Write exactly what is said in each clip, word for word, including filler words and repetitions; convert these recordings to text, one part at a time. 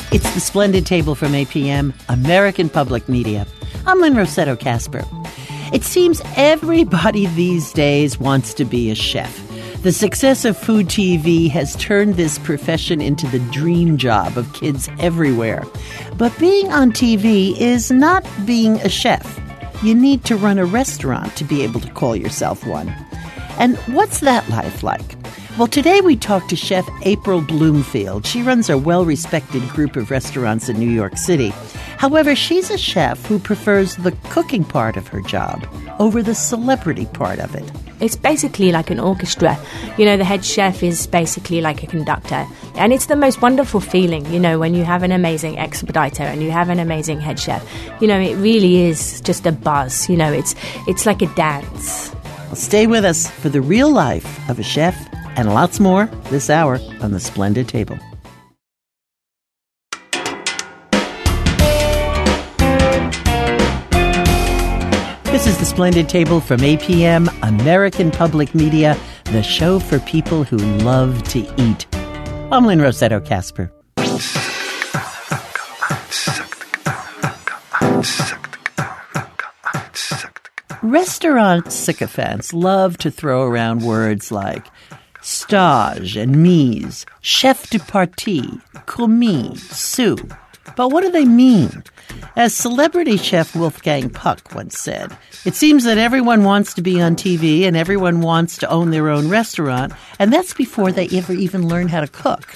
It's the Splendid Table from A P M, American Public Media. I'm Lynn Rossetto Kasper. It seems everybody these days wants to be a chef. The success of food T V has turned this profession into the dream job of kids everywhere. But being on T V is not being a chef. You need to run a restaurant to be able to call yourself one. And what's that life like? Well, today we talk to Chef April Bloomfield. She runs a well-respected group of restaurants in New York City. However, she's a chef who prefers the cooking part of her job over the celebrity part of it. It's basically like an orchestra. You know, the head chef is basically like a conductor. And it's the most wonderful feeling, you know, when you have an amazing expediter and you have an amazing head chef. You know, it really is just a buzz. You know, it's it's like a dance. Well, stay with us for the real life of a chef and lots more this hour on The Splendid Table. This is The Splendid Table from A P M, American Public Media, the show for people who love to eat. I'm Lynn Rossetto Kasper. Restaurant sycophants love to throw around words like stage and mise, chef de partie, commis, sous. But what do they mean? As celebrity chef Wolfgang Puck once said, it seems that everyone wants to be on T V and everyone wants to own their own restaurant, and that's before they ever even learn how to cook.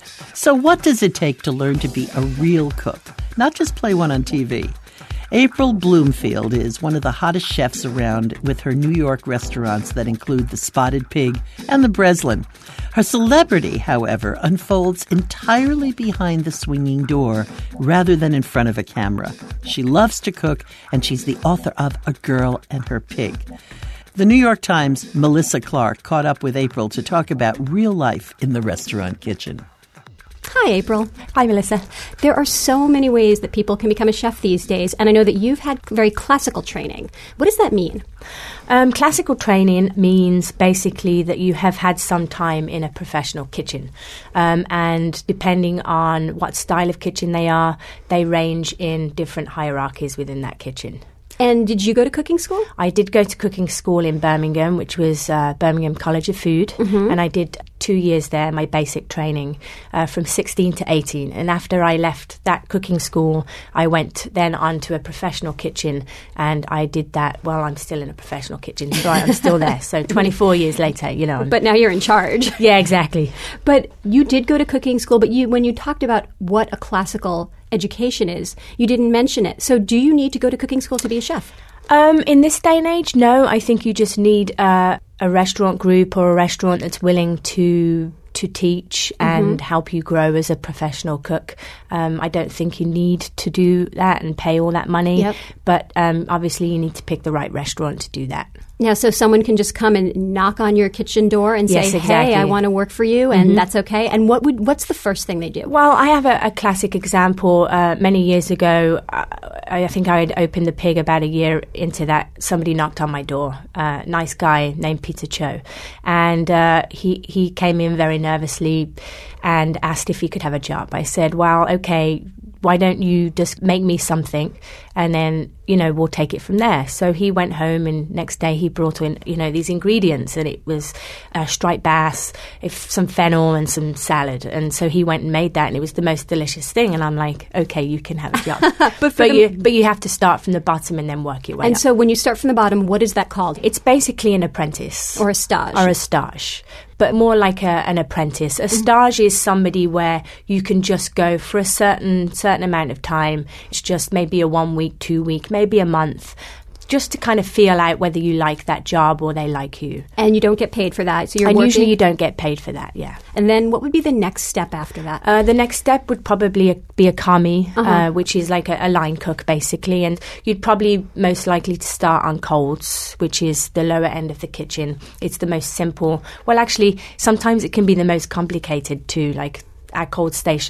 So what does it take to learn to be a real cook, not just play one on T V? April Bloomfield is one of the hottest chefs around with her New York restaurants that include the Spotted Pig and the Breslin. Her celebrity, however, unfolds entirely behind the swinging door rather than in front of a camera. She loves to cook, and she's the author of A Girl and Her Pig. The New York Times' Melissa Clark caught up with April to talk about real life in the restaurant kitchen. Hi, April. Hi, Melissa. There are so many ways that people can become a chef these days, and I know that you've had very classical training. What does that mean? Um, classical training means basically that you have had some time in a professional kitchen. Um, and depending on what style of kitchen they are, they range in different hierarchies within that kitchen. And did you go to cooking school? I did go to cooking school in Birmingham, which was uh, Birmingham College of Food, mm-hmm. and I did two years there, my basic training, uh, from sixteen to eighteen. And after I left that cooking school, I went then on to a professional kitchen, and I did that. Well, I'm still in a professional kitchen, so I'm still there. So twenty-four years later, you know. But now you're in charge. Yeah, exactly. But you did go to cooking school, but you when you talked about what a classical education is, you didn't mention it. So do you need to go to cooking school to be a chef? Um, in this day and age, no. I think you just need uh, a restaurant group or a restaurant that's willing to to teach and mm-hmm. help you grow as a professional cook. Um, I don't think you need to do that and pay all that money, yep. but um, obviously you need to pick the right restaurant to do that. Now, so someone can just come and knock on your kitchen door and yes, say, exactly. hey, I want to work for you, and mm-hmm. that's okay. And what would what's the first thing they do? Well, I have a, a classic example. Uh, many years ago, uh, I think I had opened the Pig about a year into that. Somebody knocked on my door, a uh, nice guy named Peter Cho. And uh, he, he came in very nervously and asked if he could have a job. I said, well, okay, why don't you just make me something and then, you know, we'll take it from there. So he went home, and next day he brought in, you know, these ingredients, and it was uh, striped bass, if, some fennel and some salad. And so he went and made that, and it was the most delicious thing. And I'm like, okay, you can have a job. but but, you, but you have to start from the bottom and then work your way and up. So when you start from the bottom, what is that called? It's basically an apprentice. Or a stage. Or a stage. But more like a, an apprentice. A stage is somebody where you can just go for a certain certain amount of time. It's just maybe a one week, two week, maybe a month, just to kind of feel out whether you like that job or they like you. And you don't get paid for that, so you're and working? Usually you don't get paid for that, yeah. And then what would be the next step after that? Uh, the next step would probably be a commis, uh-huh. uh, which is like a, a line cook, basically. And you'd probably most likely to start on colds, which is the lower end of the kitchen. It's the most simple. Well, actually, sometimes it can be the most complicated too, like our cold station on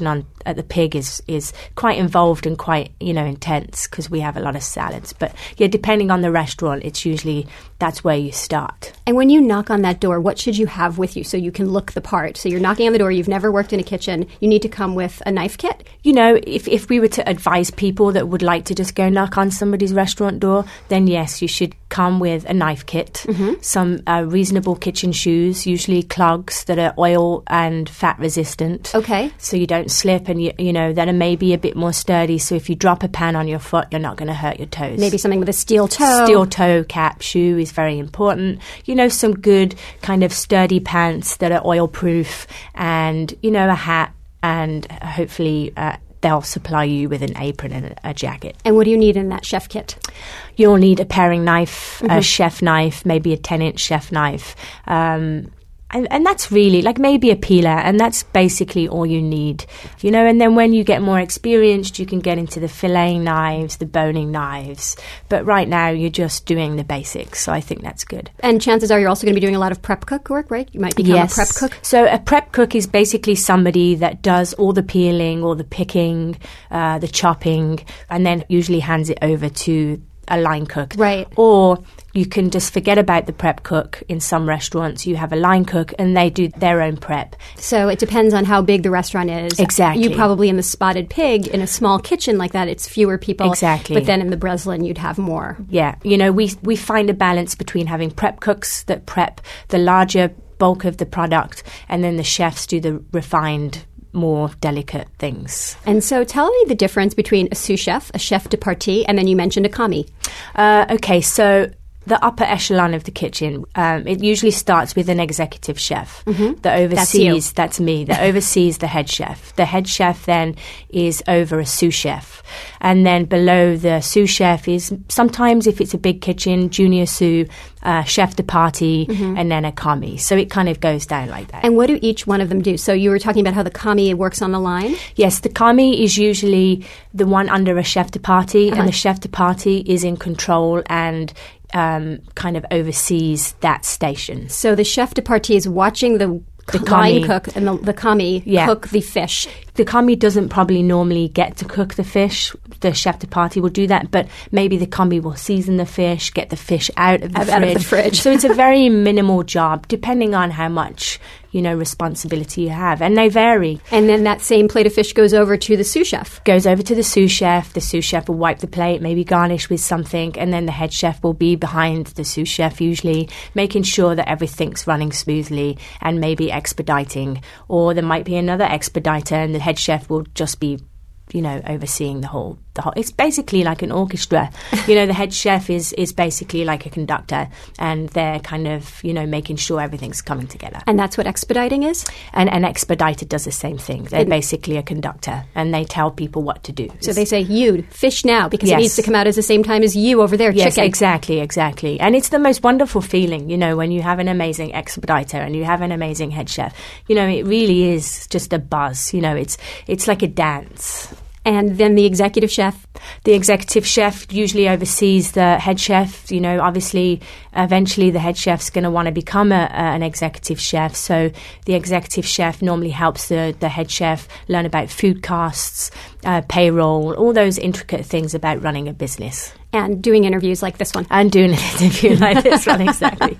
at the Pig is is quite involved and quite, you know, intense because we have a lot of salads. But yeah, depending on the restaurant, it's usually that's where you start. And when you knock on that door, what should you have with you so you can look the part? So you're knocking on the door, you've never worked in a kitchen, you need to come with a knife kit? You know, if, if we were to advise people that would like to just go knock on somebody's restaurant door, then yes, you should come with a knife kit, mm-hmm. some uh, reasonable kitchen shoes, usually clogs that are oil and fat resistant. Okay. So you don't slip, and, you, you know, that are maybe a bit more sturdy. So if you drop a pan on your foot, you're not going to hurt your toes. Maybe something with a steel toe. Steel toe cap shoe is very important. You know, some good kind of sturdy pants that are oil proof, and, you know, a hat, and hopefully uh, they'll supply you with an apron and a, a jacket. And what do you need in that chef kit? You'll need a paring knife, mm-hmm. a chef knife, maybe a ten-inch chef knife. Um, and, and that's really, like maybe a peeler, and that's basically all you need. You know, and then when you get more experienced, you can get into the filleting knives, the boning knives. But right now, you're just doing the basics, so I think that's good. And chances are you're also going to be doing a lot of prep cook work, right? You might become yes. a prep cook. So a prep cook is basically somebody that does all the peeling, all the picking, uh, the chopping, and then usually hands it over to a line cook. Right. Or you can just forget about the prep cook. In some restaurants, you have a line cook and they do their own prep. So it depends on how big the restaurant is. Exactly. You probably in the Spotted Pig, in a small kitchen like that, it's fewer people. Exactly. But then in the Breslin, you'd have more. Yeah. You know, we, we find a balance between having prep cooks that prep the larger bulk of the product, and then the chefs do the refined, more delicate things. And so tell me the difference between a sous chef, a chef de partie, and then you mentioned a commis. Uh, okay, so the upper echelon of the kitchen, um, it usually starts with an executive chef mm-hmm. that oversees, that's, that's me, that oversees the head chef. The head chef then is over a sous chef. And then below the sous chef is sometimes, if it's a big kitchen, junior sous, uh, chef de partie, mm-hmm. and then a commis. So it kind of goes down like that. And what do each one of them do? So you were talking about how the commis works on the line? Yes, the commis is usually the one under a chef de partie, uh-huh. and the chef de partie is in control and Um, kind of oversees that station. So the chef de partie is watching the, the line commis. cook and the, the commis yeah. cook the fish. The commis doesn't probably normally get to cook the fish. The chef de partie will do that, but maybe the commis will season the fish, get the fish out of the, out fridge. Of the fridge. So it's a very minimal job, depending on how much, you know, responsibility you have. And they vary. And then that same plate of fish goes over to the sous chef. Goes over to the sous chef. The sous chef will wipe the plate, maybe garnish with something, and then the head chef will be behind the sous chef usually, making sure that everything's running smoothly and maybe expediting. Or there might be another expediter, and the head chef will just be, you know, overseeing the whole, the whole. It's basically like an orchestra. You know, the head chef is, is basically like a conductor, and they're kind of, you know, making sure everything's coming together. And that's what expediting is? And an expediter does the same thing. They're and basically a conductor, and they tell people what to do. So they say, you, fish now, because yes. it needs to come out at the same time as you over there, yes, chicken. exactly, exactly. And it's the most wonderful feeling, you know, when you have an amazing expediter and you have an amazing head chef. You know, it really is just a buzz. You know, it's it's like a dance. And then the executive chef? The executive chef usually oversees the head chef. You know, obviously, eventually the head chef's going to want to become a, a, an executive chef. So the executive chef normally helps the, the head chef learn about food costs, uh, payroll, all those intricate things about running a business. And doing interviews like this one. And doing an interview like this one, exactly.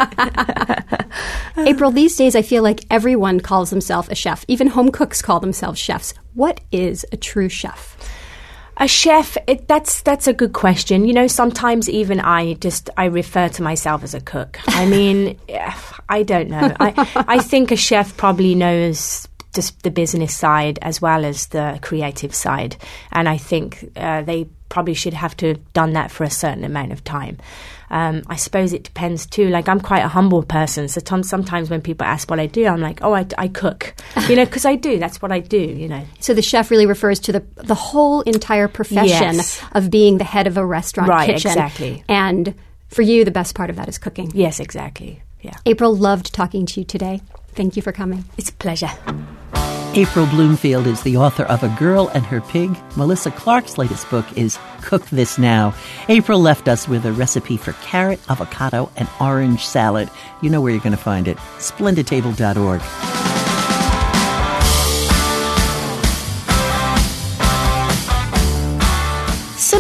April, these days I feel like everyone calls themselves a chef. Even home cooks call themselves chefs. What is a true chef? A chef, it, that's that's a good question. You know, sometimes even I just, I refer to myself as a cook. I mean, I don't know. I, I think a chef probably knows just the business side as well as the creative side. And I think uh, they probably should have to have done that for a certain amount of time. Um, I suppose it depends too. Like, I'm quite a humble person, so t- sometimes when people ask what I do, I'm like, oh, I, I cook, you know, because I do. That's what I do, you know. So the chef really refers to the the whole entire profession yes. of being the head of a restaurant right, kitchen. Exactly. And for you, the best part of that is cooking. Yes, exactly. Yeah. April, loved talking to you today. Thank you for coming. It's a pleasure. April Bloomfield is the author of A Girl and Her Pig. Melissa Clark's latest book is Cook This Now. April left us with a recipe for carrot, avocado, and orange salad. You know where you're going to find it. splendid table dot org.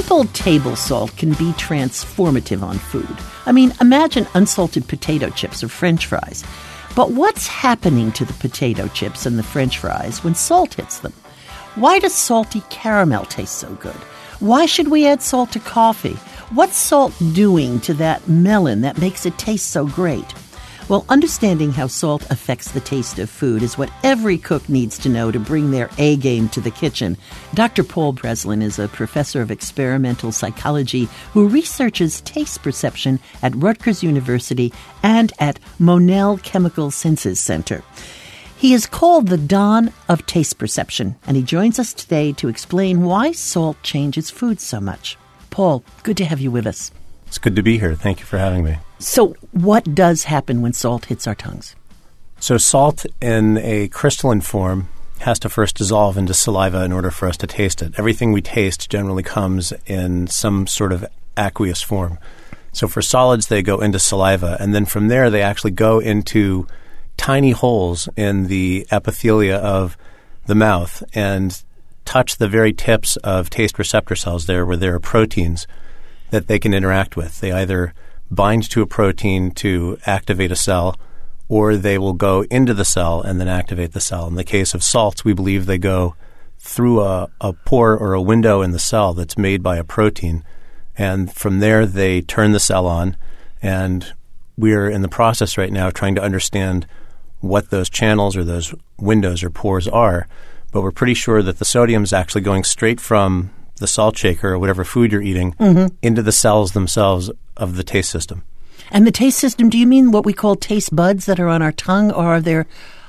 simple table salt can be transformative on food. I mean, imagine unsalted potato chips or French fries. But what's happening to the potato chips and the French fries when salt hits them? Why does salty caramel taste so good? Why should we add salt to coffee? What's salt doing to that melon that makes it taste so great? Well, understanding how salt affects the taste of food is what every cook needs to know to bring their A game to the kitchen. Doctor Paul Breslin is a professor of experimental psychology who researches taste perception at Rutgers University and at Monell Chemical Senses Center. He is called the Don of Taste Perception, and he joins us today to explain why salt changes food so much. Paul, good to have you with us. It's good to be here. Thank you for having me. So what does happen when salt hits our tongues? So salt in a crystalline form has to first dissolve into saliva in order for us to taste it. Everything we taste generally comes in some sort of aqueous form. So for solids, they go into saliva, and then from there they actually go into tiny holes in the epithelia of the mouth and touch the very tips of taste receptor cells there where there are proteins that they can interact with. They either bind to a protein to activate a cell, or they will go into the cell and then activate the cell. In the case of salts, we believe they go through a, a pore or a window in the cell that's made by a protein, and from there they turn the cell on, and we're in the process right now trying to understand what those channels or those windows or pores are, but we're pretty sure that the sodium is actually going straight from the salt shaker or whatever food you're eating mm-hmm. into the cells themselves of the taste system. And the taste system, do you mean what we call taste buds that are on our tongue, or are there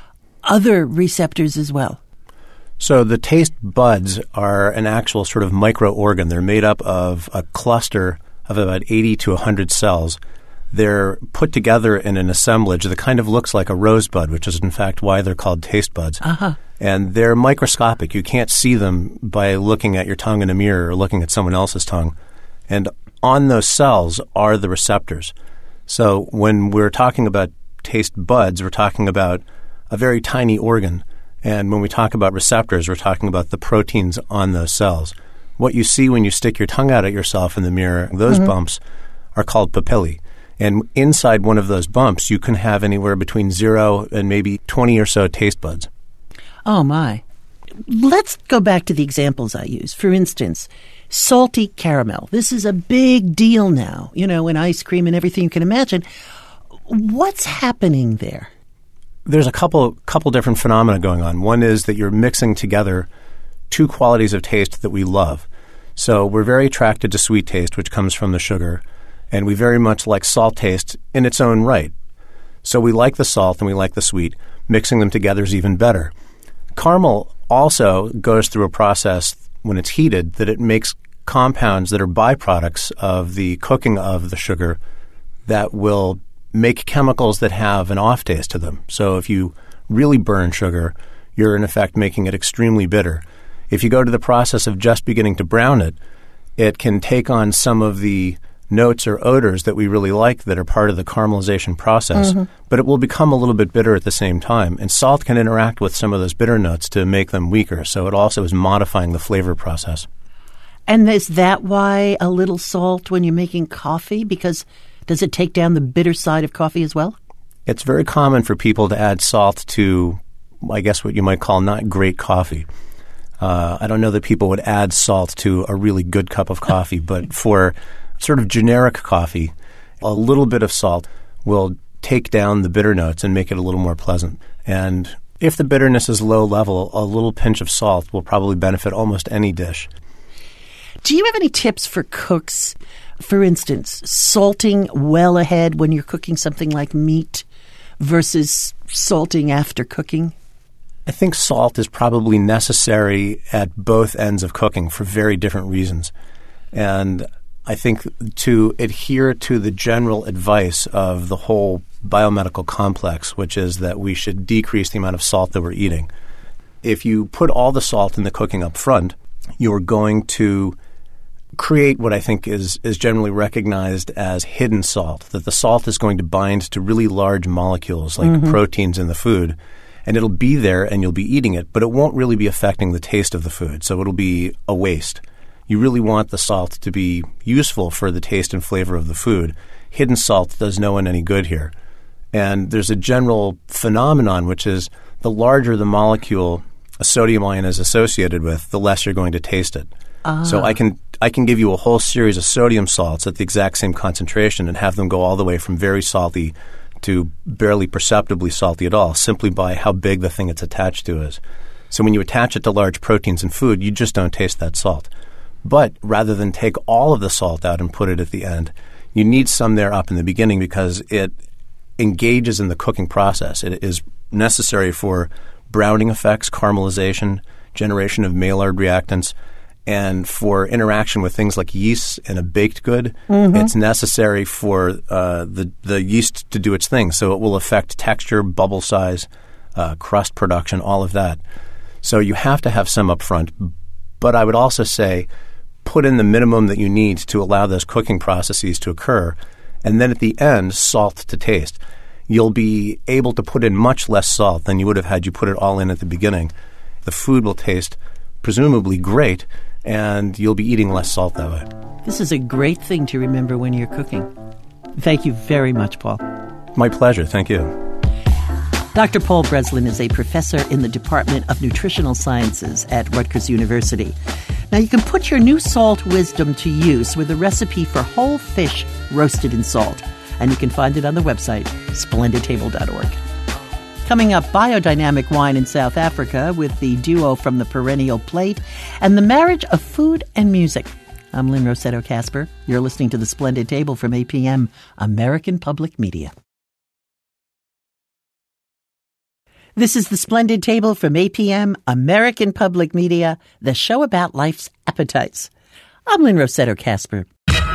other receptors as well? So the taste buds are an actual sort of microorgan. They're made up of a cluster of about eighty to one hundred cells. They're put together in an assemblage that kind of looks like a rosebud, which is in fact why they're called taste buds. Uh-huh. And they're microscopic. You can't see them by looking at your tongue in a mirror or looking at someone else's tongue. And on those cells are the receptors. So when we're talking about taste buds, we're talking about a very tiny organ. And when we talk about receptors, we're talking about the proteins on those cells. What you see when you stick your tongue out at yourself in the mirror, those mm-hmm. bumps are called papillae. And inside one of those bumps, you can have anywhere between zero and maybe twenty or so taste buds. Oh, my. Let's go back to the examples I use. For instance, salty caramel. This is a big deal now, you know, in ice cream and everything you can imagine. What's happening there? There's a couple couple different phenomena going on. One is that you're mixing together two qualities of taste that we love. So we're very attracted to sweet taste, which comes from the sugar, and we very much like salt taste in its own right. So we like the salt and we like the sweet. Mixing them together is even better. Caramel also goes through a process when it's heated that it makes compounds that are byproducts of the cooking of the sugar that will make chemicals that have an off taste to them. So if you really burn sugar, you're in effect making it extremely bitter. If you go to the process of just beginning to brown it, it can take on some of the notes or odors that we really like that are part of the caramelization process, mm-hmm. but it will become a little bit bitter at the same time. And salt can interact with some of those bitter notes to make them weaker, so it also is modifying the flavor process. And is that why a little salt when you're making coffee? Because does it take down the bitter side of coffee as well? It's very common for people to add salt to, I guess, what you might call not great coffee. Uh, I don't know that people would add salt to a really good cup of coffee, but for sort of generic coffee, a little bit of salt will take down the bitter notes and make it a little more pleasant. And if the bitterness is low level, a little pinch of salt will probably benefit almost any dish. Do you have any tips for cooks? For instance, salting well ahead when you're cooking something like meat versus salting after cooking? I think salt is probably necessary at both ends of cooking for very different reasons. And I think to adhere to the general advice of the whole biomedical complex, which is that we should decrease the amount of salt that we're eating. If you put all the salt in the cooking up front, you're going to create what I think is, is generally recognized as hidden salt, that the salt is going to bind to really large molecules like mm-hmm. proteins in the food, and it'll be there and you'll be eating it, but it won't really be affecting the taste of the food, so it'll be a waste. you really want the salt to be useful for the taste and flavor of the food. Hidden salt does no one any good here. And there's a general phenomenon, which is the larger the molecule a sodium ion is associated with, the less you're going to taste it. Ah. So I can I can give you a whole series of sodium salts at the exact same concentration and have them go all the way from very salty to barely perceptibly salty at all, simply by how big the thing it's attached to is. So when you attach it to large proteins in food, you just don't taste that salt. But rather than take all of the salt out and put it at the end, you need some there up in the beginning because it engages in the cooking process. It is necessary for browning effects, caramelization, generation of Maillard reactants, and for interaction with things like yeast in a baked good. Mm-hmm. It's necessary for uh, the, the yeast to do its thing. So it will affect texture, bubble size, uh, crust production, all of that. So you have to have some up front. But I would also say put in the minimum that you need to allow those cooking processes to occur, and then at the end, salt to taste. You'll be able to put in much less salt than you would have had you put it all in at the beginning. The food will taste presumably great, and you'll be eating less salt that way. This is a great thing to remember when you're cooking. Thank you very much, Paul. My pleasure. Thank you. Doctor Paul Breslin is a professor in the Department of Nutritional Sciences at Rutgers University. Now, you can put your new salt wisdom to use with a recipe for whole fish roasted in salt, and you can find it on the website splendid table dot org. Coming up, biodynamic wine in South Africa with the duo from the Perennial Plate and the marriage of food and music. I'm Lynn Rossetto Kasper. You're listening to The Splendid Table from A P M, American Public Media. This is The Splendid Table from A P M, American Public Media, the show about life's appetites. I'm Lynn Rossetto Kasper.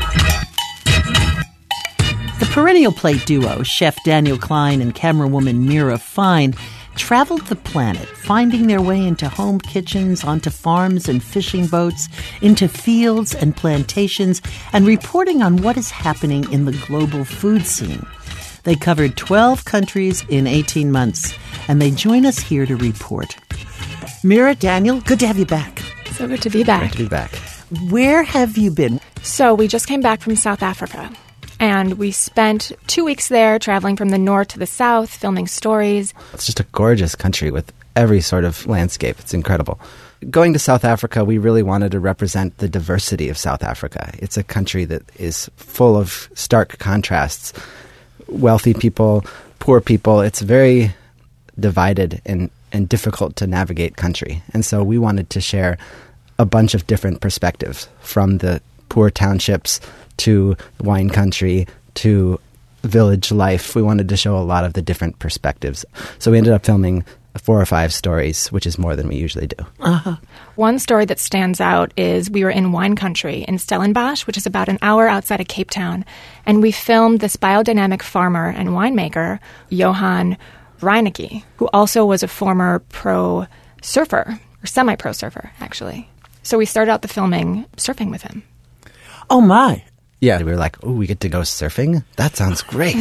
The Perennial Plate duo, Chef Daniel Klein and camerawoman Mira Fine, traveled the planet, finding their way into home kitchens, onto farms and fishing boats, into fields and plantations, and reporting on what is happening in the global food scene. They covered twelve countries in eighteen months, and they join us here to report. Mira, Daniel, good to have you back. So good to be back. Great to be back. Where have you been? So we just came back from South Africa, and we spent two weeks there traveling from the north to the south, filming stories. It's just a gorgeous country with every sort of landscape. It's incredible. Going to South Africa, we really wanted to represent the diversity of South Africa. It's a country that is full of stark contrasts. Wealthy people, poor people. It's very divided and, and difficult to navigate country. And so we wanted to share a bunch of different perspectives, from the poor townships to wine country to village life. We wanted to show a lot of the different perspectives. So we ended up filming four or five stories, which is more than we usually do. Uh-huh. One story that stands out is we were in wine country in Stellenbosch, which is about an hour outside of Cape Town, and we filmed this biodynamic farmer and winemaker, Johan Reinecke, who also was a former pro surfer, or semi-pro surfer, actually. So we started out the filming surfing with him. Oh, my. Yeah, we were like, oh, we get to go surfing? That sounds great.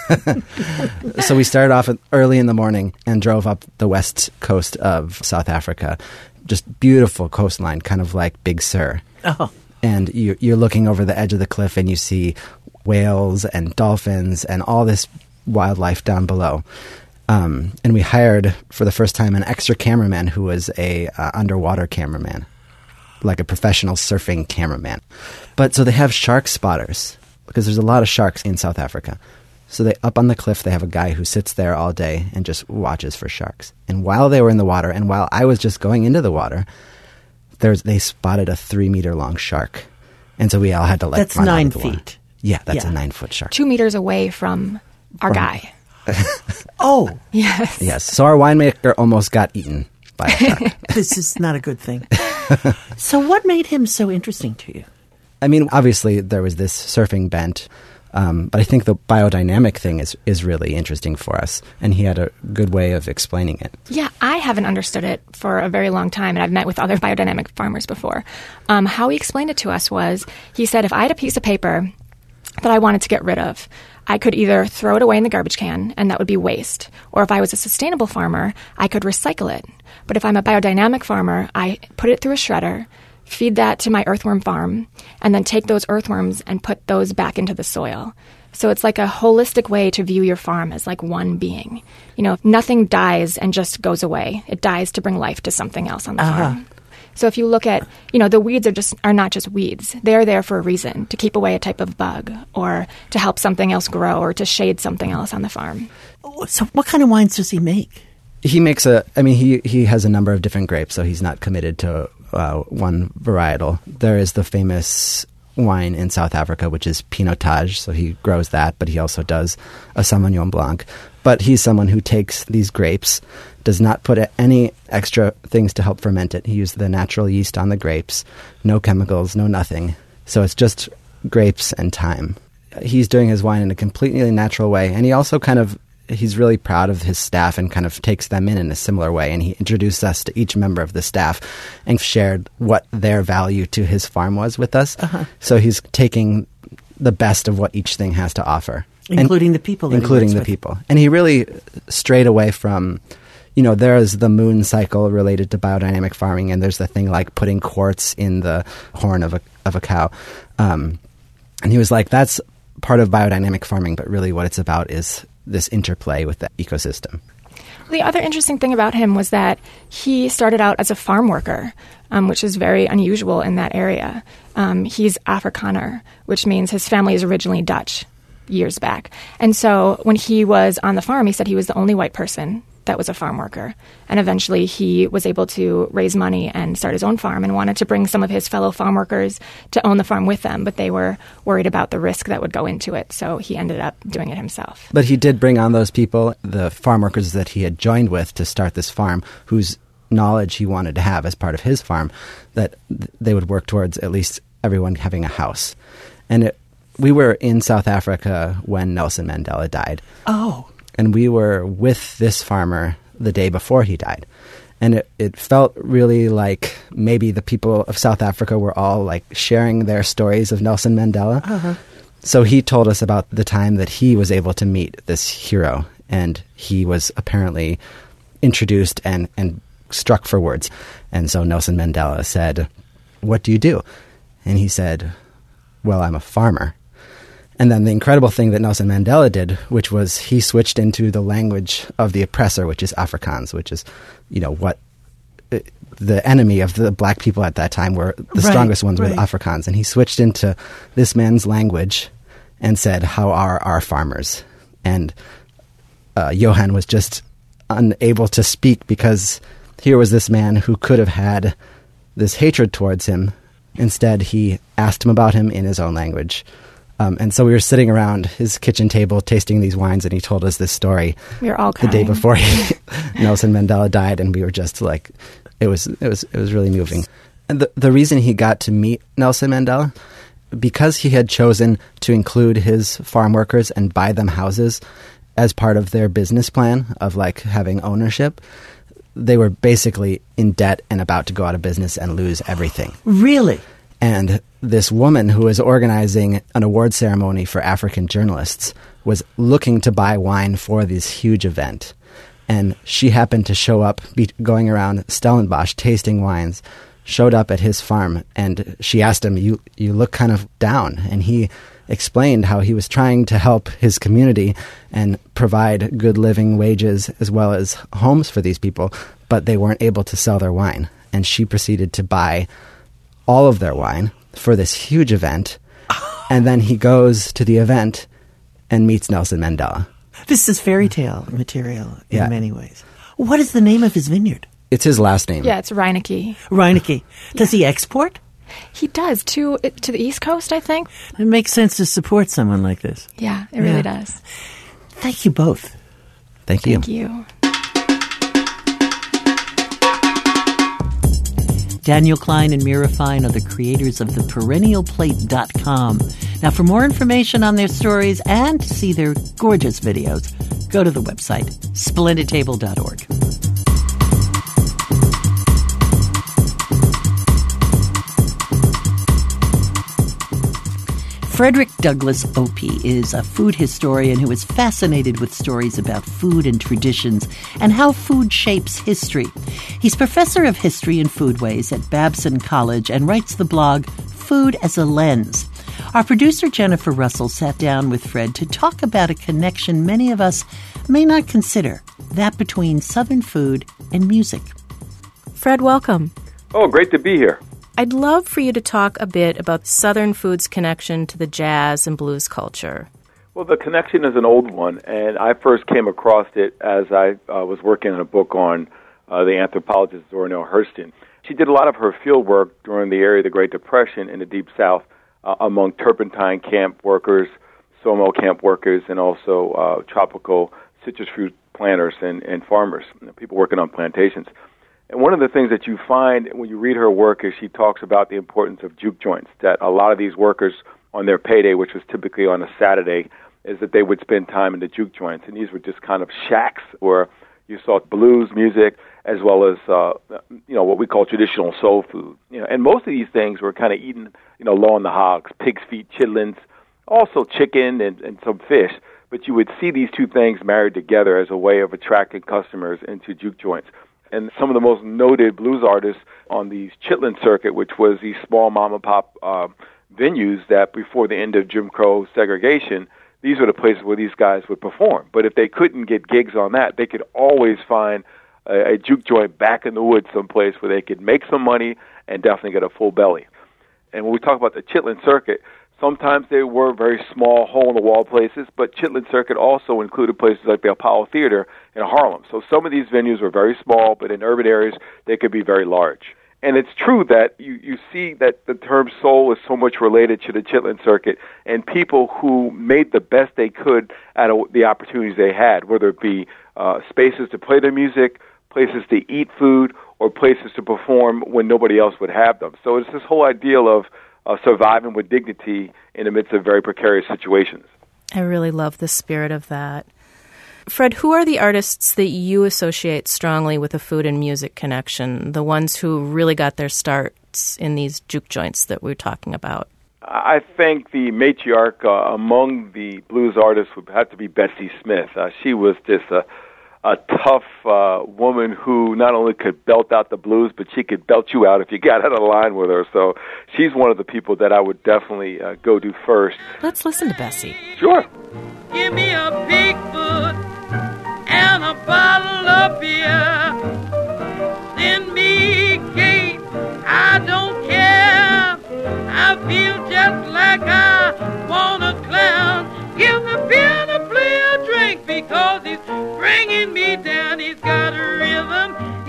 So we started off early in the morning and drove up the west coast of South Africa. Just beautiful coastline, kind of like Big Sur. Oh. And you, you're looking over the edge of the cliff and you see whales and dolphins and all this wildlife down below. Um, and we hired, for the first time, an extra cameraman who was a uh, underwater cameraman, like a professional surfing cameraman. But so they have shark spotters, because there's a lot of sharks in South Africa. So they up on the cliff, they have a guy who sits there all day and just watches for sharks. And while they were in the water, and while I was just going into the water, there's they spotted a three meter long shark. And so we all had to like That's run nine out of the feet. water. Yeah, that's Yeah. a nine foot shark. Two meters away from our From- guy. Oh, Yes. Yes. So our winemaker almost got eaten by a shark. this is not a good thing. So what made him so interesting to you? I mean, obviously there was this surfing bent, um, but I think the biodynamic thing is, is really interesting for us, and he had a good way of explaining it. Yeah, I haven't understood it for a very long time, and I've met with other biodynamic farmers before. Um, how he explained it to us was, he said if I had a piece of paper that I wanted to get rid of, I could either throw it away in the garbage can, and that would be waste. Or if I was a sustainable farmer, I could recycle it. But if I'm a biodynamic farmer, I put it through a shredder, feed that to my earthworm farm, and then take those earthworms and put those back into the soil. So it's like a holistic way to view your farm as like one being. You know, nothing dies and just goes away. It dies to bring life to something else on the Uh-huh. farm. So if you look at, you know, the weeds are just are not just weeds. They're there for a reason, to keep away a type of bug or to help something else grow or to shade something else on the farm. So what kind of wines does he make? He makes a, I mean, he, he has a number of different grapes, so he's not committed to uh, one varietal. There is the famous wine in South Africa, which is Pinotage, so he grows that, but he also does a Sauvignon Blanc. But he's someone who takes these grapes, does not put any extra things to help ferment it. He used the natural yeast on the grapes, no chemicals, no nothing. So it's just grapes and time. He's doing his wine in a completely natural way, and he also kind of he's really proud of his staff and kind of takes them in in a similar way. And he introduced us to each member of the staff and shared what their value to his farm was with us. Uh-huh. So he's taking the best of what each thing has to offer. Including and, the people. That including he the works with. people. And he really strayed away from, you know, there's the moon cycle related to biodynamic farming, and there's the thing like putting quartz in the horn of a, of a cow. Um, and he was like, that's part of biodynamic farming, but really what it's about is this interplay with the ecosystem. The other interesting thing about him was that he started out as a farm worker, um, which is very unusual in that area. Um, he's Afrikaner, which means his family is originally Dutch years back. And so when he was on the farm, he said he was the only white person that was a farm worker. And eventually he was able to raise money and start his own farm and wanted to bring some of his fellow farm workers to own the farm with them, but they were worried about the risk that would go into it. So he ended up doing it himself. But he did bring on those people, the farm workers that he had joined with to start this farm, whose knowledge he wanted to have as part of his farm, that th- they would work towards at least everyone having a house. And it, we were in South Africa when Nelson Mandela died. Oh. And we were with this farmer the day before he died. And it, it felt really like maybe the people of South Africa were all like sharing their stories of Nelson Mandela. Uh-huh. So he told us about the time that he was able to meet this hero. And he was apparently introduced and, and struck for words. And so Nelson Mandela said, "What do you do?" And he said, "Well, I'm a farmer." And then the incredible thing that Nelson Mandela did, which was he switched into the language of the oppressor, which is Afrikaans, which is, you know, what uh, the enemy of the black people at that time were, the Right, strongest ones were the right. Afrikaans. And he switched into this man's language and said, "How are our farmers?" And uh, Johan was just unable to speak because here was this man who could have had this hatred towards him. Instead, he asked him about him in his own language. Um, and so we were sitting around his kitchen table tasting these wines, and he told us this story We were all the crying. day before he, Nelson Mandela died, and we were just like, it was it was it was really moving. And the the reason he got to meet Nelson Mandela, because he had chosen to include his farm workers and buy them houses as part of their business plan of like having ownership. They were basically in debt and about to go out of business and lose everything. Really? And this woman who was organizing an award ceremony for African journalists was looking to buy wine for this huge event. And she happened to show up, be going around Stellenbosch tasting wines, showed up at his farm, and she asked him, you, you look kind of down. And he explained how he was trying to help his community and provide good living wages as well as homes for these people, but they weren't able to sell their wine. And she proceeded to buy all of their wine for this huge event, and then he goes to the event and meets Nelson Mandela. This is fairy tale material in Yeah. many ways. What is the name of his vineyard? It's his last name. Yeah, it's Reineke. Reineke. Does he export? He does to to the East Coast, I think. It makes sense to support someone like this. Yeah, it Yeah. really does. Thank you both. Thank you. Thank you. Daniel Klein and Mira Fine are the creators of the perennial plate dot com. Now, for more information on their stories and to see their gorgeous videos, go to the website splendid table dot org. Frederick Douglass Opie is a food historian who is fascinated with stories about food and traditions and how food shapes history. He's professor of history and foodways at Babson College and writes the blog Food as a Lens. Our producer Jennifer Russell sat down with Fred to talk about a connection many of us may not consider, that between Southern food and music. Fred, welcome. Oh, great to be here. I'd love for you to talk a bit about Southern food's connection to the jazz and blues culture. Well, the connection is an old one, and I first came across it as I uh, was working on a book on uh, the anthropologist Zora Neale Hurston. She did a lot of her field work during the area of the Great Depression in the Deep South uh, among turpentine camp workers, sawmill camp workers, and also uh, tropical citrus fruit planters and, and farmers, you know, people working on plantations. And one of the things that you find when you read her work is she talks about the importance of juke joints, that a lot of these workers on their payday, which was typically on a Saturday, is that they would spend time in the juke joints. And these were just kind of shacks where you saw blues music as well as, uh, you know, what we call traditional soul food. You know, and most of these things were kind of eaten, you know, low on the hogs, pig's feet, chitlins, also chicken and, and some fish. But you would see these two things married together as a way of attracting customers into juke joints. And some of the most noted blues artists on the Chitlin circuit, which was these small mom-and-pop uh, venues that before the end of Jim Crow segregation, these were the places where these guys would perform. But if they couldn't get gigs on that, they could always find a, a juke joint back in the woods someplace where they could make some money and definitely get a full belly. And when we talk about the Chitlin circuit, sometimes they were very small, hole-in-the-wall places, but Chitlin Circuit also included places like the Apollo Theater in Harlem. So some of these venues were very small, but in urban areas, they could be very large. And it's true that you, you see that the term soul is so much related to the Chitlin Circuit and people who made the best they could out of the opportunities they had, whether it be uh, spaces to play their music, places to eat food, or places to perform when nobody else would have them. So it's this whole ideal of Uh, surviving with dignity in the midst of very precarious situations. I really love the spirit of that. Fred, who are the artists that you associate strongly with a food and music connection, the ones who really got their starts in these juke joints that we're talking about? I think the matriarch uh, among the blues artists would have to be Bessie Smith. Uh, she was just a a tough uh, woman who not only could belt out the blues, but she could belt you out if you got out of line with her. So she's one of the people that I would definitely uh, go to first. Let's listen to Bessie. Sure. Give me a big foot and a bottle of beer. Send me cake, I don't care. I feel just like I want a clown. Give the piano player a drink because he's bringing me down. He's got a rhythm,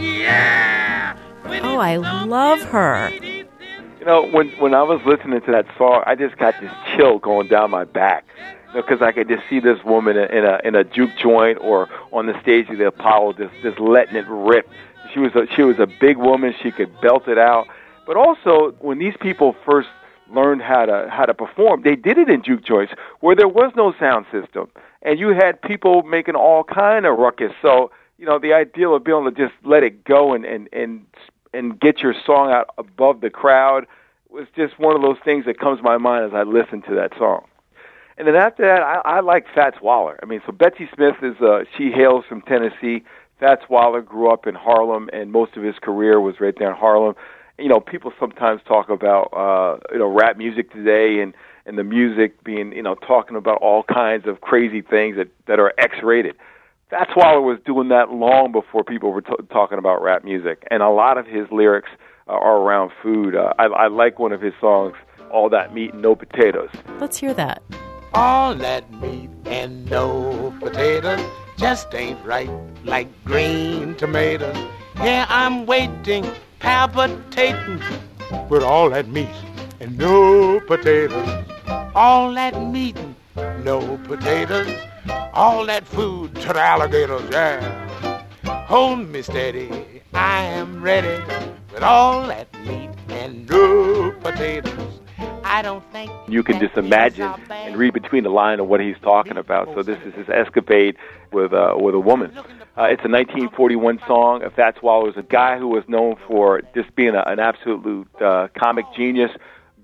yeah. When Oh, I love her. You know, when when I was listening to that song, I just got this chill going down my back. Because I could just see this woman in a in a juke joint or on the stage of the Apollo, just just letting it rip. She was a, she was a big woman. She could belt it out. But also, when these people first learned how to how to perform, they did it in juke joints where there was no sound system, and you had people making all kind of ruckus. So, you know, the ideal of being able to just let it go and and and and get your song out above the crowd was just one of those things that comes to my mind as I listen to that song. And then after that, I, I like Fats Waller. I mean, so Bessie Smith is uh, she hails from Tennessee. Fats Waller grew up in Harlem, and most of his career was right there in Harlem. You know, people sometimes talk about, uh, you know, rap music today and, and the music being, you know, talking about all kinds of crazy things that, that are X-rated. Fats Waller was doing that long before people were t- talking about rap music. And a lot of his lyrics uh, are around food. Uh, I, I like one of his songs, All That Meat and No Potatoes. Let's hear that. All that meat and no potatoes just ain't right like green tomatoes. Yeah, I'm waiting, palpitating, with all that meat and no potatoes. All that meat and no potatoes. All that food to the alligators, yeah. Hold me steady, I am ready, with all that meat and no potatoes. I don't think you can just imagine and read between the line of what he's talking about. So this is his escapade with uh, with a woman. Uh, it's a nineteen forty-one song. Fats Waller was a guy who was known for just being a, an absolute uh, comic genius,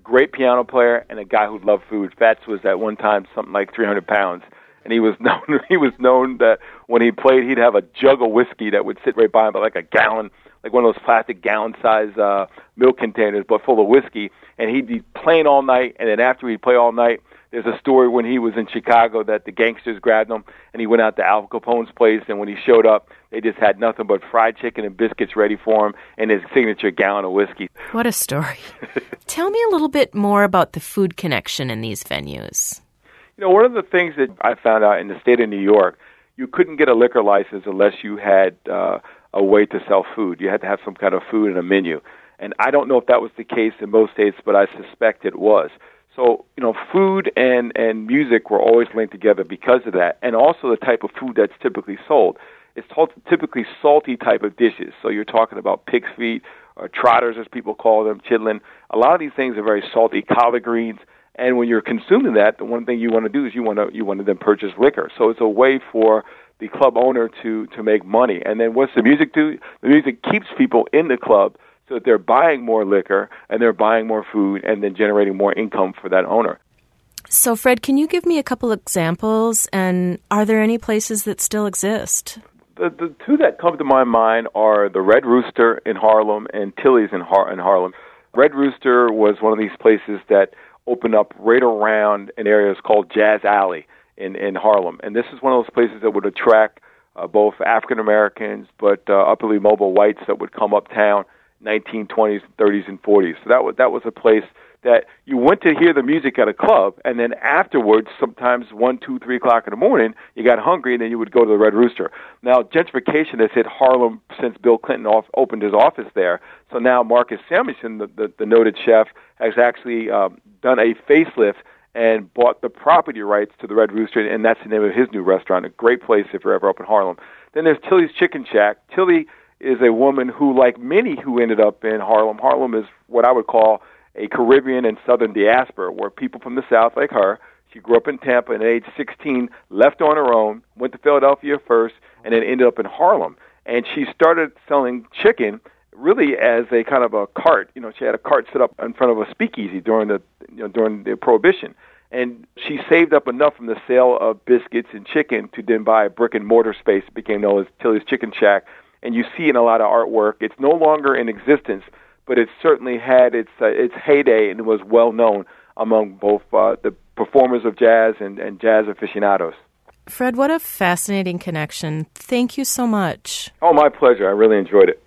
great piano player, and a guy who loved food. Fats was at one time something like three hundred pounds, and he was known he was known that when he played, he'd have a jug of whiskey that would sit right by him, but like a gallon, like one of those plastic gallon-size uh, milk containers, but full of whiskey. And he'd be playing all night, and then after he'd play all night, there's a story when he was in Chicago that the gangsters grabbed him, and he went out to Al Capone's place, and when he showed up, they just had nothing but fried chicken and biscuits ready for him and his signature gallon of whiskey. What a story. Tell me a little bit more about the food connection in these venues. You know, one of the things that I found out in the state of New York, you couldn't get a liquor license unless you had uh, a way to sell food. You had to have some kind of food in a menu. And I don't know if that was the case in most states, but I suspect it was. So, you know, food and, and music were always linked together because of that, and also the type of food that's typically sold. It's typically salty type of dishes. So you're talking about pig's feet or trotters, as people call them, chitlin. A lot of these things are very salty, collard greens. And when you're consuming that, the one thing you want to do is you want to you want to then purchase liquor. So it's a way for the club owner to, to make money. And then what's the music do? The music keeps people in the club so that they're buying more liquor and they're buying more food and then generating more income for that owner. So, Fred, can you give me a couple examples? And are there any places that still exist? The, the two that come to my mind are the Red Rooster in Harlem and Tilly's in, Har- in Harlem. Red Rooster was one of these places that opened up right around an area called Jazz Alley in, in Harlem. And this is one of those places that would attract uh, both African Americans but uh, upperly mobile whites that would come uptown, nineteen twenties, thirties, and forties. So that was that was a place that you went to hear the music at a club, and then afterwards, sometimes one, two, three o'clock in the morning, you got hungry, and then you would go to the Red Rooster. Now, gentrification has hit Harlem since Bill Clinton off, opened his office there. So now Marcus Samuelson, the, the, the noted chef, has actually um, done a facelift and bought the property rights to the Red Rooster, and that's the name of his new restaurant. A great place if you're ever up in Harlem. Then there's Tilly's Chicken Shack. Tilly is a woman who, like many who ended up in Harlem, Harlem is what I would call a Caribbean and Southern diaspora, where people from the South, like her, she grew up in Tampa and at age sixteen, left on her own, went to Philadelphia first, and then ended up in Harlem. And she started selling chicken really as a kind of a cart. You know, she had a cart set up in front of a speakeasy during the, you know, during the Prohibition. And she saved up enough from the sale of biscuits and chicken to then buy a brick and mortar space. It became known as Tilly's Chicken Shack. And you see in a lot of artwork, it's no longer in existence, but it certainly had its uh, its heyday and was well known among both uh, the performers of jazz and, and jazz aficionados. Fred, what a fascinating connection. Thank you so much. Oh, my pleasure. I really enjoyed it.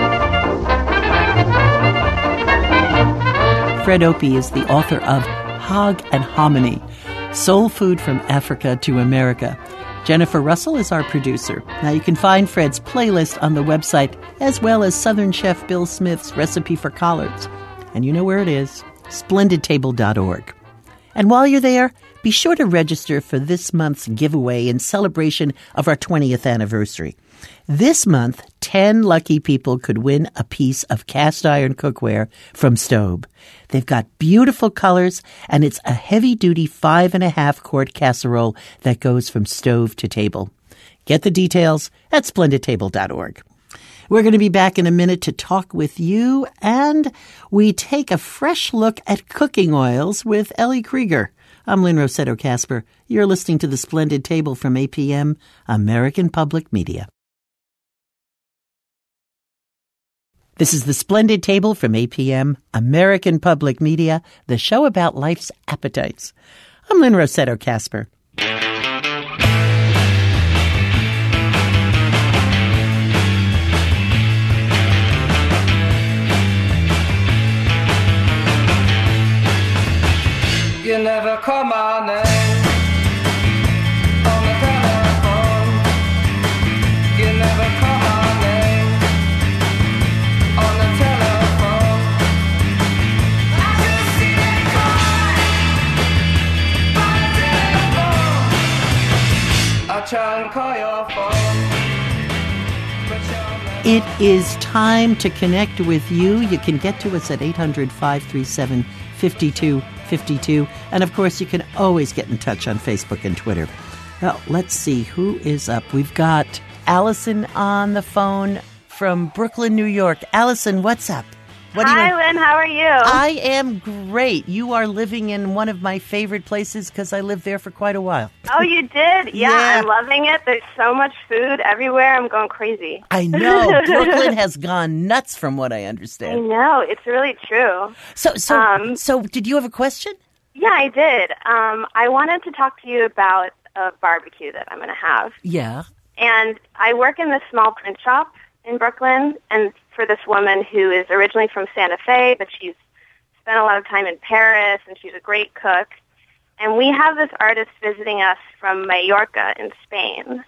Fred Opie is the author of Hog and Hominy, Soul Food from Africa to America. Jennifer Russell is our producer. Now you can find Fred's playlist on the website, as well as Southern Chef Bill Smith's recipe for collards. And you know where it is, splendid table dot org. And while you're there, be sure to register for this month's giveaway in celebration of our twentieth anniversary. This month, ten lucky people could win a piece of cast iron cookware from Stobe. They've got beautiful colors, and it's a heavy-duty five and a half quart casserole that goes from stove to table. Get the details at splendid table dot org. We're going to be back in a minute to talk with you, and we take a fresh look at cooking oils with Ellie Krieger. I'm Lynn Rossetto Kasper. You're listening to The Splendid Table from A P M, American Public Media. This is The Splendid Table from A P M, American Public Media, the show about life's appetites. I'm Lynn Rossetto Kasper. You never call my name on the telephone. You never call my name on the telephone. I just see that call on the telephone. I try and call your phone, but you're It is time to connect with you. You can get to us at eight hundred, five three seven, five two five two. And, of course, you can always get in touch on Facebook and Twitter. Well, let's see who is up. We've got Allison on the phone from Brooklyn, New York. Allison, what's up? What What do you Hi, want? Lynn. How are you? I am great. You are living in one of my favorite places because I lived there for quite a while. Oh, you did? Yeah, Yeah. I'm loving it. There's so much food everywhere. I'm going crazy. I know. Brooklyn has gone nuts from what I I understand. know. It's really true. So, so, Um, so, did you have a question? Yeah, I did. Um, I wanted to talk to you about a barbecue that I'm going to have. Yeah. And I work in this small print shop in Brooklyn, and for this woman who is originally from Santa Fe, but she's spent a lot of time in Paris, and she's a great cook. And we have this artist visiting us from Mallorca in Spain.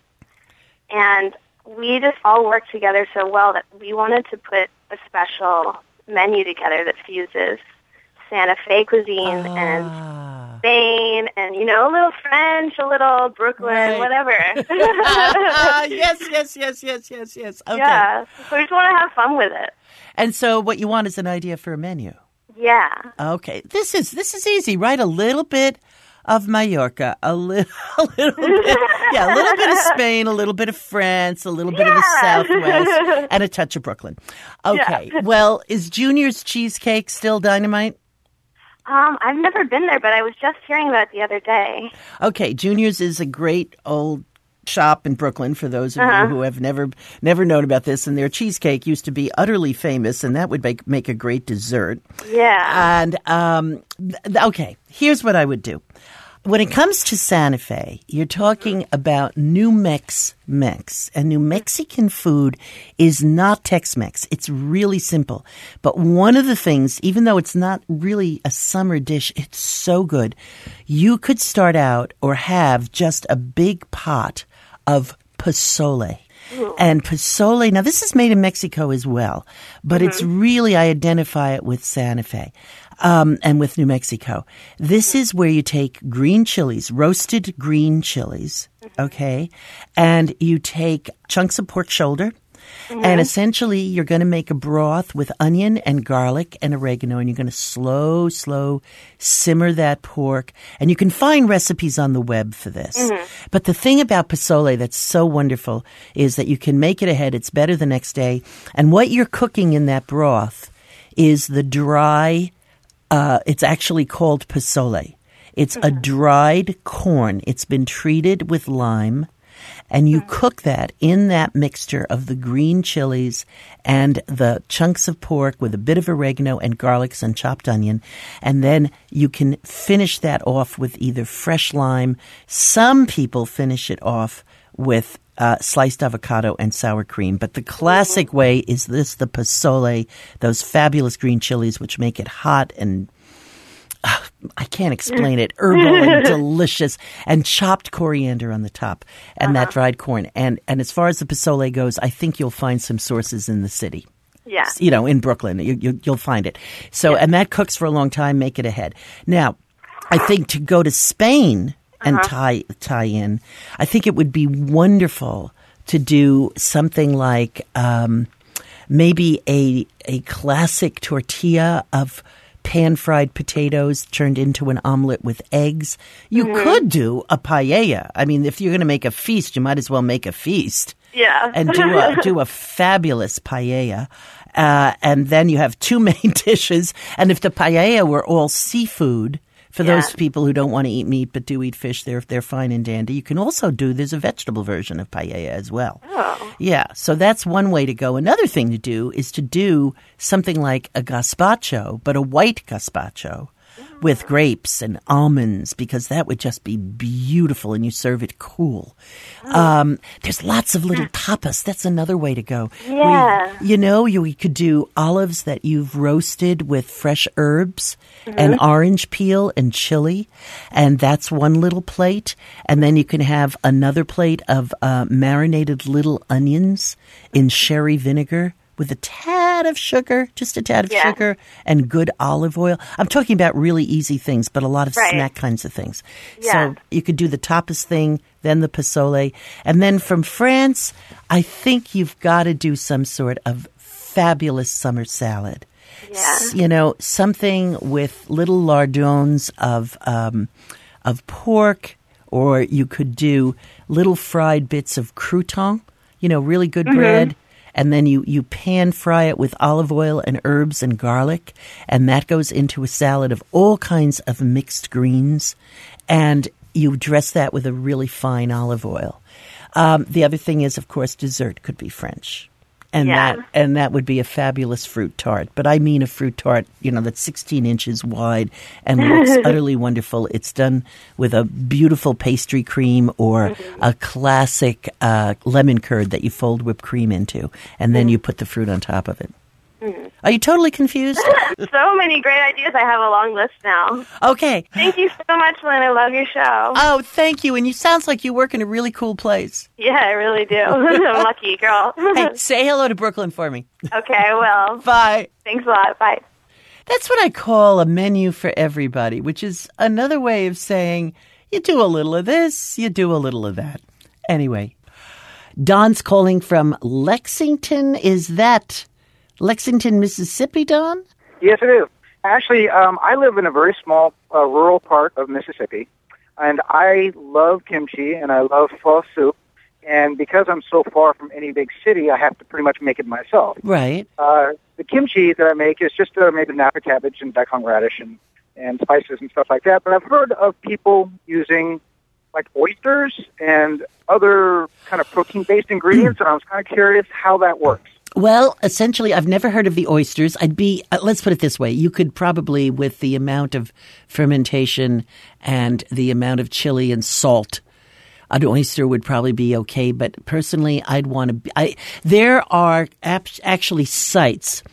And we just all work together so well that we wanted to put a special menu together that fuses Santa Fe cuisine Ah. and Spain and, you know, a little French, a little Brooklyn, Right. whatever. Ah, yes, yes, yes, yes, yes, yes. Okay. Yeah. So we just want to have fun with it. And so, what you want is an idea for a menu. Yeah. Okay. This is this is easy, right? A little bit of Mallorca, a little, a little bit, yeah, a little bit of Spain, a little bit of France, a little bit of the Yeah. Southwest, and a touch of Brooklyn. Okay. Yeah. Well, is Junior's Cheesecake still dynamite? Um, I've never been there, but I was just hearing about it the other day. Okay, Junior's is a great old shop in Brooklyn for those of Uh-huh. you who have never never known about this. And their cheesecake used to be utterly famous, and that would make make a great dessert. Yeah. And um, th- okay, here's what I would do. When it comes to Santa Fe, you're talking about New Mex Mex. And New Mexican food is not Tex-Mex. It's really simple. But one of the things, even though it's not really a summer dish, it's so good. You could start out or have just a big pot of pozole. And pozole, now this is made in Mexico as well, but it's really, I identify it with Santa Fe um, and with New Mexico. This is where you take green chilies, roasted green chilies, okay, and you take chunks of pork shoulder, and essentially you're going to make a broth with onion and garlic and oregano, and you're going to slow, slow simmer that pork. And you can find recipes on the web for this. But the thing about pozole that's so wonderful is that you can make it ahead. It's better the next day. And what you're cooking in that broth is the dry, uh, it's actually called pozole. It's a dried corn. It's been treated with lime. And you cook that in that mixture of the green chilies and the chunks of pork with a bit of oregano and garlic and chopped onion. And then you can finish that off with either fresh lime. Some people finish it off with uh, sliced avocado and sour cream. But the classic way is this, the pozole, those fabulous green chilies, which make it hot and I can't explain it. Herbal and delicious, and chopped coriander on the top, and Uh-huh. that dried corn. And and as far as the pozole goes, I think you'll find some sources in the city. Yeah. You know, in Brooklyn, you, you, you'll find it. So, and that cooks for a long time. Make it ahead. Now, I think to go to Spain and Uh-huh. tie tie in, I think it would be wonderful to do something like um, maybe a a classic tortilla of pan-fried potatoes turned into an omelet with eggs. You Mhm. could do a paella. I mean, if you're going to make a feast, you might as well make a feast. Yeah. And do a, do a fabulous paella. Uh, and then you have two main dishes. And if the paella were all seafood, for Yeah. those people who don't want to eat meat but do eat fish, they're, they're fine and dandy. You can also do, there's a vegetable version of paella as well. Oh. Yeah, so that's one way to go. Another thing to do is to do something like a gazpacho, but a white gazpacho with grapes and almonds, because that would just be beautiful, and you serve it cool. Um, there's lots of little tapas. That's another way to go. Yeah. We- you know, you we could do olives that you've roasted with fresh herbs and orange peel and chili, and that's one little plate. And then you can have another plate of uh, marinated little onions in sherry vinegar with a tad of sugar, just a tad of Yeah. sugar, and good olive oil. I'm talking about really easy things, but a lot of Right. snack kinds of things. Yeah. So you could do the tapas thing, then the pozole. And then from France, I think you've got to do some sort of fabulous summer salad. Yeah. S- You know, something with little lardons of um, of pork, or you could do little fried bits of crouton, you know, really good Mhm. bread, and then you, you pan fry it with olive oil and herbs and garlic, and that goes into a salad of all kinds of mixed greens, and you dress that with a really fine olive oil. Um, the other thing is, of course, dessert could be French. And Yeah. that and that would be a fabulous fruit tart. But I mean a fruit tart, you know, that's sixteen inches wide and looks utterly wonderful. It's done with a beautiful pastry cream or Mm-hmm. a classic uh, lemon curd that you fold whipped cream into, and then you put the fruit on top of it. Mm-hmm. Are you totally confused? So many great ideas. I have a long list now. Okay. Thank you so much, Lynn. I love your show. Oh, thank you. And you sounds like you work in a really cool place. Yeah, I really do. I'm lucky, girl. Hey, say hello to Brooklyn for me. Okay, I will. Bye. Thanks a lot. Bye. That's what I call a menu for everybody, which is another way of saying you do a little of this, you do a little of that. Anyway, Don's calling from Lexington. Is that Lexington, Mississippi, Don? Yes, it is. Actually, um, I live in a very small uh, rural part of Mississippi, and I love kimchi and I love pho soup. And because I'm so far from any big city, I have to pretty much make it myself. Right. Uh, the kimchi that I make is just uh, made with Napa cabbage and daikon radish and, and spices and stuff like that. But I've heard of people using like oysters and other kind of protein-based ingredients, and I was kind of curious how that works. Well, essentially, I've never heard of the oysters. I'd be, uh, let's put it this way. You could probably, with the amount of fermentation and the amount of chili and salt, an oyster would probably be okay. But personally, I'd want to, be, I, there are ap- actually sites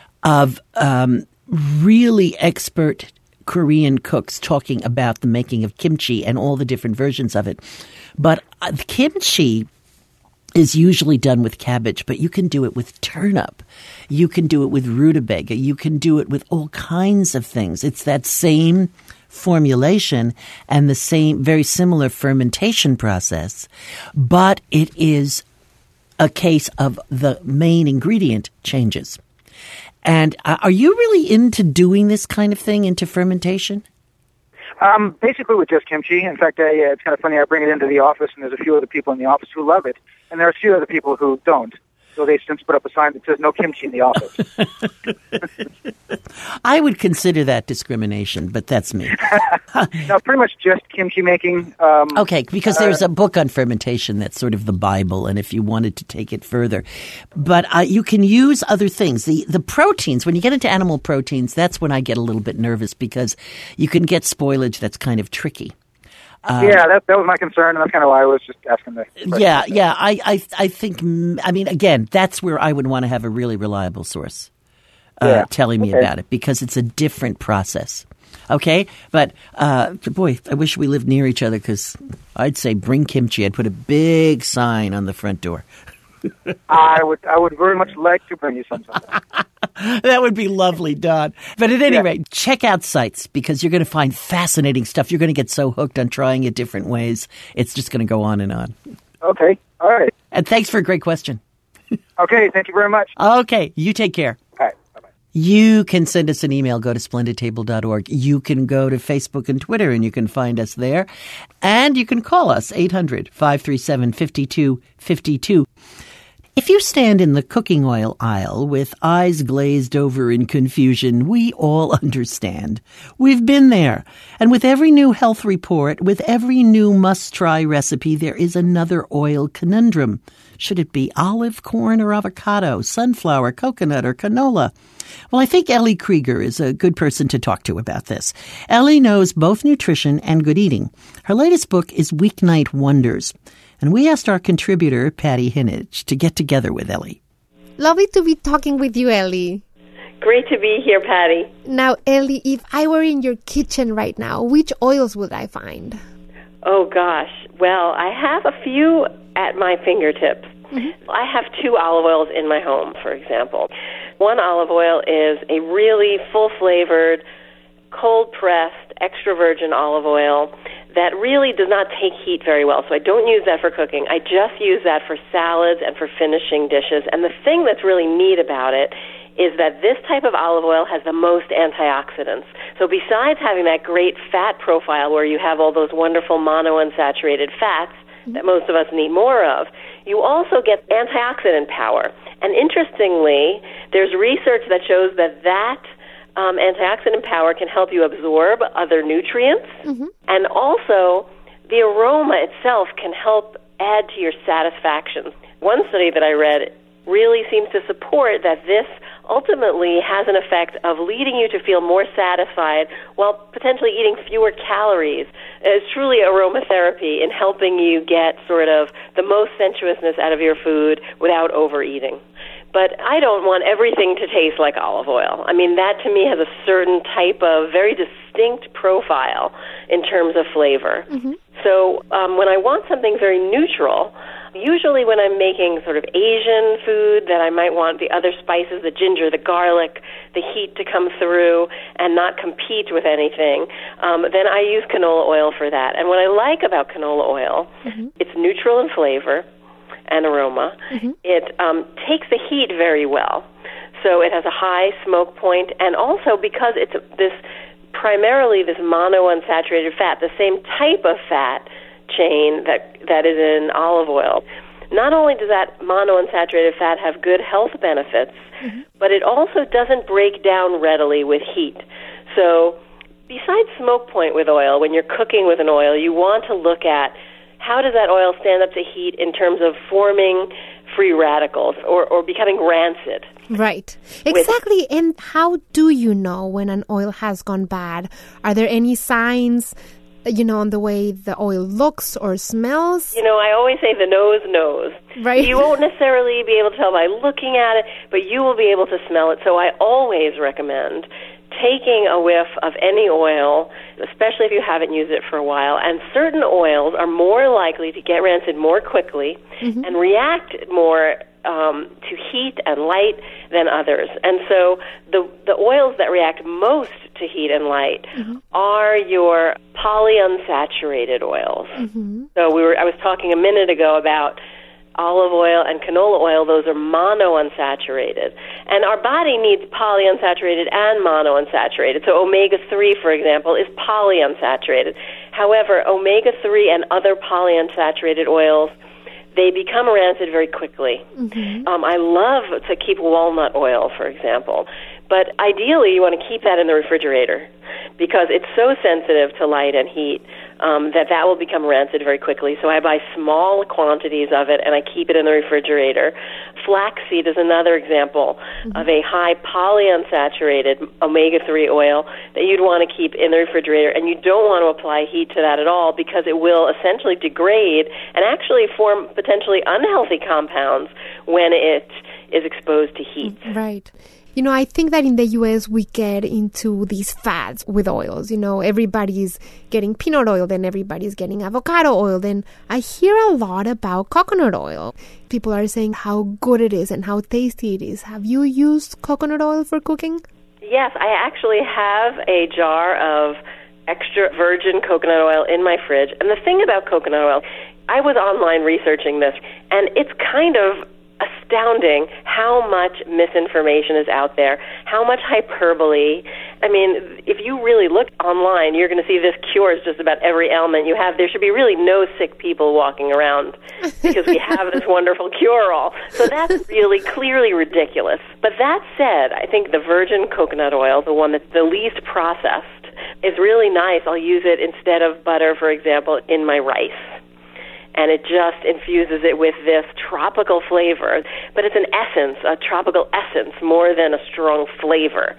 of um, really expert Korean cooks talking about the making of kimchi and all the different versions of it. But uh, kimchi is usually done with cabbage, but you can do it with turnip. You can do it with rutabaga. You can do it with all kinds of things. It's that same formulation and the same, very similar fermentation process, but it is a case of the main ingredient changes. And uh, are you really into doing this kind of thing, into fermentation? Um, basically with just kimchi. In fact, I, uh, it's kind of funny. I bring it into the office, and there's a few other people in the office who love it, and there are a few other people who don't. So they since put up a sign that says "No kimchi" in the office. I would consider that discrimination, but that's me. No, pretty much just kimchi making. Um, okay, because there's a book on fermentation that's sort of the Bible, and if you wanted to take it further. But uh, you can use other things. The the proteins, when you get into animal proteins, that's when I get a little bit nervous because you can get spoilage that's kind of tricky. Um, yeah, that, that was my concern, and that's kind of why I was just asking the question. Yeah, yeah. I, I, I think, I mean, again, that's where I would want to have a really reliable source uh, Yeah, telling me okay. about it because it's a different process. Okay? But, uh, boy, I wish we lived near each other because I'd say bring kimchi. I'd put a big sign on the front door. I would, I would very much like to bring you some sometime. That would be lovely, Don. But at any Yeah. rate, check out sites because you're going to find fascinating stuff. You're going to get so hooked on trying it different ways. It's just going to go on and on. Okay, all right. And thanks for a great question. Okay, thank you very much. Okay, you take care. All right, bye-bye. You can send us an email. Go to splendid table dot org. You can go to Facebook and Twitter, and you can find us there. And you can call us, eight hundred, five three seven, five two five two. If you stand in the cooking oil aisle with eyes glazed over in confusion, we all understand. We've been there. And with every new health report, with every new must-try recipe, there is another oil conundrum. Should it be olive, corn, or avocado, sunflower, coconut, or canola? Well, I think Ellie Krieger is a good person to talk to about this. Ellie knows both nutrition and good eating. Her latest book is Weeknight Wonders. And we asked our contributor, Patty Hinnage, to get together with Ellie. Lovely to be talking with you, Ellie. Great to be here, Patty. Now, Ellie, if I were in your kitchen right now, which oils would I find? Oh, gosh. Well, I have a few at my fingertips. Mm-hmm. I have two olive oils in my home, for example. One olive oil is a really full-flavored, cold-pressed, extra virgin olive oil that really does not take heat very well. So I don't use that for cooking. I just use that for salads and for finishing dishes. And the thing that's really neat about it is that this type of olive oil has the most antioxidants. So besides having that great fat profile where you have all those wonderful monounsaturated fats that most of us need more of. You also get antioxidant power. And interestingly, there's research that shows that that um, antioxidant power can help you absorb other nutrients. Mm-hmm. And also, the aroma itself can help add to your satisfaction. One study that I read really seems to support that this ultimately has an effect of leading you to feel more satisfied while potentially eating fewer calories. It's truly aromatherapy in helping you get sort of the most sensuousness out of your food without overeating. But I don't want everything to taste like olive oil. I mean, that to me has a certain type of very distinct profile in terms of flavor. Mm-hmm. So um, when I want something very neutral, usually when I'm making sort of Asian food, that I might want the other spices, the ginger, the garlic, the heat to come through and not compete with anything, um, then I use canola oil for that. And what I like about canola oil, mm-hmm. it's neutral in flavor and aroma. Mm-hmm. It um, takes the heat very well. So it has a high smoke point, and also because it's this primarily this monounsaturated fat, the same type of fat chain that that is in olive oil. Not only does that monounsaturated fat have good health benefits, mm-hmm. but it also doesn't break down readily with heat. So besides smoke point with oil, when you're cooking with an oil, you want to look at how does that oil stand up to heat in terms of forming free radicals or, or becoming rancid. Right. Exactly. With, and how do you know when an oil has gone bad? Are there any signs, you know, on the way the oil looks or smells? You know, I always say the nose knows. Right. You won't necessarily be able to tell by looking at it, but you will be able to smell it. So I always recommend taking a whiff of any oil, especially if you haven't used it for a while. And certain oils are more likely to get rancid more quickly mm-hmm. and react more um, to heat and light than others. And so the the oils that react most to heat and light mm-hmm. are your polyunsaturated oils. Mm-hmm. So we were I was talking a minute ago about olive oil and canola oil. Those are monounsaturated. And our body needs polyunsaturated and monounsaturated. So omega three, for example, is polyunsaturated. However, omega three and other polyunsaturated oils, they become rancid very quickly. Mm-hmm. Um, I love to keep walnut oil, for example. But ideally, you want to keep that in the refrigerator because it's so sensitive to light and heat um, that that will become rancid very quickly. So I buy small quantities of it, and I keep it in the refrigerator. Flaxseed is another example mm-hmm. of a high polyunsaturated omega three oil that you'd want to keep in the refrigerator, and you don't want to apply heat to that at all because it will essentially degrade and actually form potentially unhealthy compounds when it is exposed to heat. Right. You know, I think that in the U S we get into these fads with oils. You know, everybody's getting peanut oil, then everybody's getting avocado oil. Then I hear a lot about coconut oil. People are saying how good it is and how tasty it is. Have you used coconut oil for cooking? Yes, I actually have a jar of extra virgin coconut oil in my fridge. And the thing about coconut oil, I was online researching this, and it's kind of astounding how much misinformation is out there, how much hyperbole. I mean, if you really look online, you're going to see this cures just about every ailment you have. There should be really no sick people walking around because we have this wonderful cure-all. So that's really clearly ridiculous. But that said, I think the virgin coconut oil, the one that's the least processed, is really nice. I'll use it instead of butter, for example, in my rice. And it just infuses it with this tropical flavor. But it's an essence, a tropical essence, more than a strong flavor.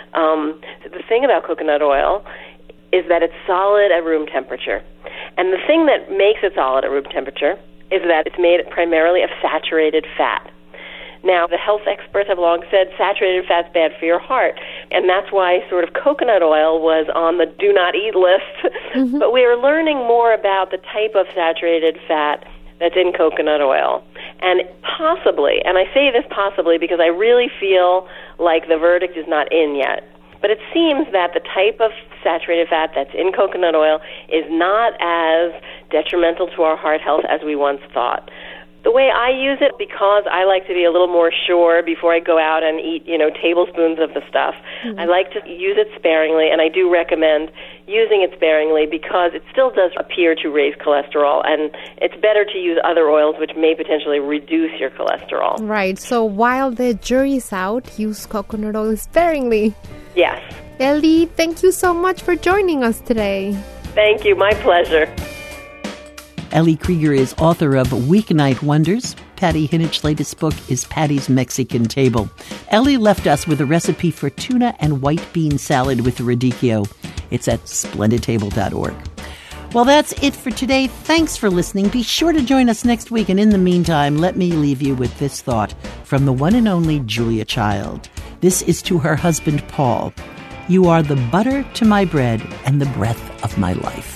Um, the thing about coconut oil is that it's solid at room temperature. And the thing that makes it solid at room temperature is that it's made primarily of saturated fat. Now, the health experts have long said saturated fat's bad for your heart, and that's why sort of coconut oil was on the do not eat list. Mm-hmm. But we are learning more about the type of saturated fat that's in coconut oil. And possibly, and I say this possibly because I really feel like the verdict is not in yet, but it seems that the type of saturated fat that's in coconut oil is not as detrimental to our heart health as we once thought. The way I use it, because I like to be a little more sure before I go out and eat, you know, tablespoons of the stuff, mm-hmm. I like to use it sparingly, and I do recommend using it sparingly because it still does appear to raise cholesterol, and it's better to use other oils which may potentially reduce your cholesterol. Right. So while the jury's out, use coconut oil sparingly. Yes. Ellie, thank you so much for joining us today. Thank you. My pleasure. Ellie Krieger is author of Weeknight Wonders. Patty Hinnich's latest book is Patty's Mexican Table. Ellie left us with a recipe for tuna and white bean salad with radicchio. It's at splendid table dot org. Well, that's it for today. Thanks for listening. Be sure to join us next week. And in the meantime, let me leave you with this thought from the one and only Julia Child. This is to her husband, Paul. You are the butter to my bread and the breath of my life.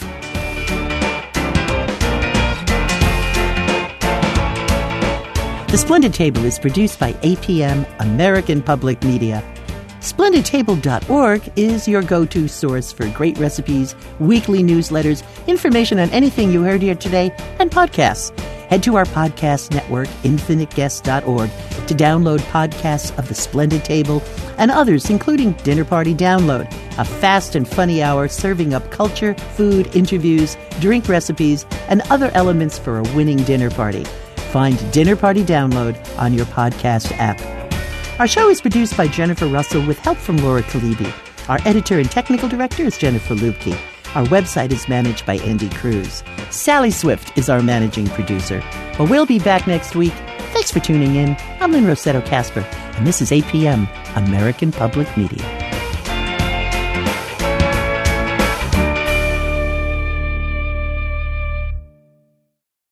The Splendid Table is produced by A P M, American Public Media. splendid table dot org is your go-to source for great recipes, weekly newsletters, information on anything you heard here today, and podcasts. Head to our podcast network, infinite guests dot org, to download podcasts of The Splendid Table and others, including Dinner Party Download, a fast and funny hour serving up culture, food, interviews, drink recipes, and other elements for a winning dinner party. Find Dinner Party Download on your podcast app. Our show is produced by Jennifer Russell with help from Laura Kalibi. Our editor and technical director is Jennifer Lubke. Our website is managed by Andy Cruz. Sally Swift is our managing producer. Well, we'll be back next week. Thanks for tuning in. I'm Lynn Rossetto Casper, and this is A P M, American Public Media.